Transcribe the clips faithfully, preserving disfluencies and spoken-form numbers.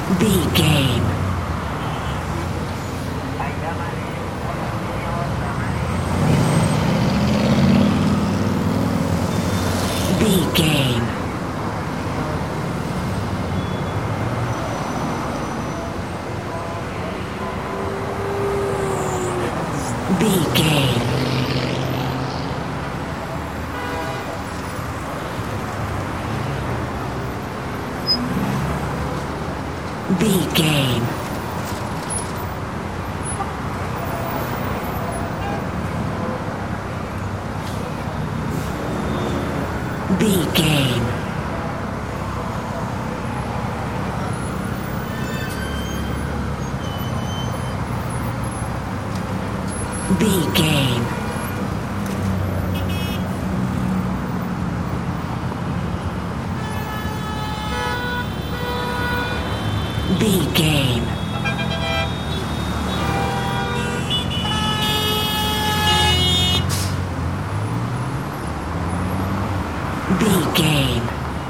B game. B game. B game. B game. B game. B game. B game. B game.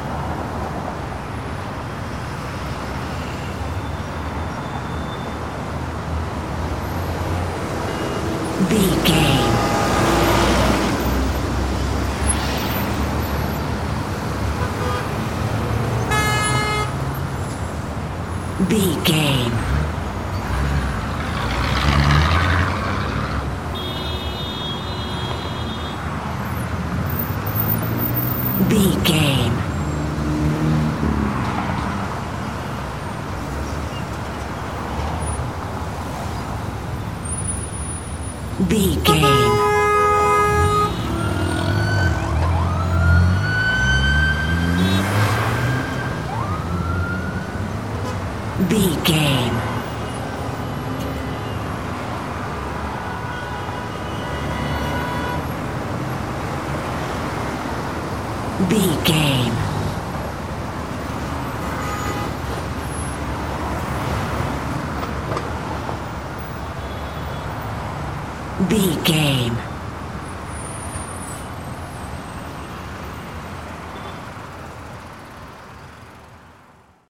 B game. B game. B game. B game. B game. B game. B game.